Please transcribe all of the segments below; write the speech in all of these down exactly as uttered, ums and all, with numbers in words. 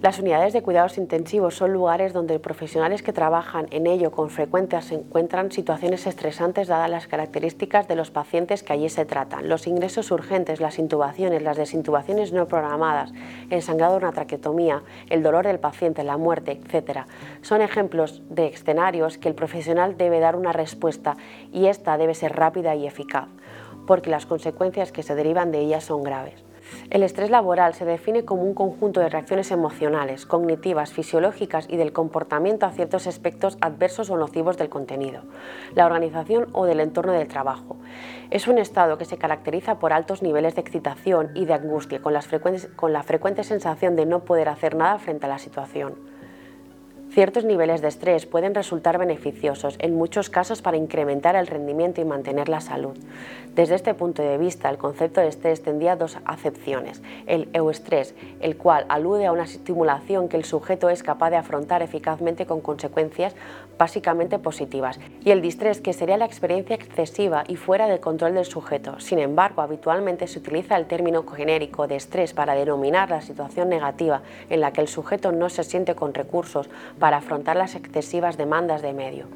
Las unidades de cuidados intensivos son lugares donde profesionales que trabajan en ello con frecuencia se encuentran situaciones estresantes dadas las características de los pacientes que allí se tratan. Los ingresos urgentes, las intubaciones, las desintubaciones no programadas, el sangrado de una traqueotomía, el dolor del paciente, la muerte, etcétera, son ejemplos de escenarios que el profesional debe dar una respuesta y esta debe ser rápida y eficaz, porque las consecuencias que se derivan de ellas son graves. El estrés laboral se define como un conjunto de reacciones emocionales, cognitivas, fisiológicas y del comportamiento a ciertos aspectos adversos o nocivos del contenido, la organización o del entorno del trabajo. Es un estado que se caracteriza por altos niveles de excitación y de angustia, con, las frecuentes, con la frecuente sensación de no poder hacer nada frente a la situación. Ciertos niveles de estrés pueden resultar beneficiosos, en muchos casos para incrementar el rendimiento y mantener la salud. Desde este punto de vista, el concepto de estrés tendría dos acepciones: el euestrés, el cual alude a una estimulación que el sujeto es capaz de afrontar eficazmente con consecuencias básicamente positivas, y el distrés, que sería la experiencia excesiva y fuera del control del sujeto. Sin embargo, habitualmente se utiliza el término genérico de estrés para denominar la situación negativa en la que el sujeto no se siente con recursos para afrontar las excesivas demandas de medio.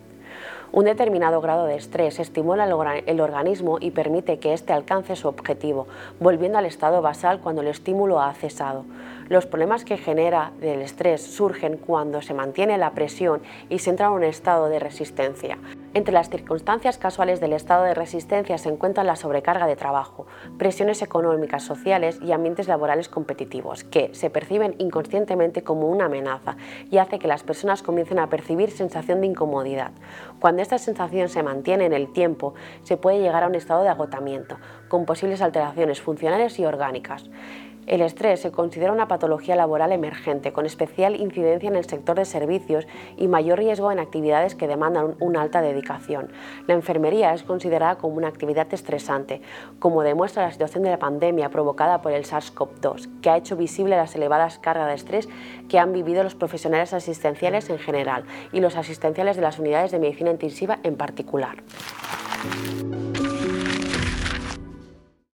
Un determinado grado de estrés estimula el organismo y permite que éste alcance su objetivo, volviendo al estado basal cuando el estímulo ha cesado. Los problemas que genera el estrés surgen cuando se mantiene la presión y se entra en un estado de resistencia. Entre las circunstancias casuales del estado de resistencia se encuentran la sobrecarga de trabajo, presiones económicas, sociales y ambientes laborales competitivos, que se perciben inconscientemente como una amenaza y hace que las personas comiencen a percibir sensación de incomodidad. Cuando esta sensación se mantiene en el tiempo, se puede llegar a un estado de agotamiento, con posibles alteraciones funcionales y orgánicas. El estrés se considera una patología laboral emergente, con especial incidencia en el sector de servicios y mayor riesgo en actividades que demandan una alta dedicación. La enfermería es considerada como una actividad estresante, como demuestra la situación de la pandemia provocada por el SARS CoV dos, que ha hecho visible las elevadas cargas de estrés que han vivido los profesionales asistenciales en general y los asistenciales de las unidades de medicina intensiva en particular.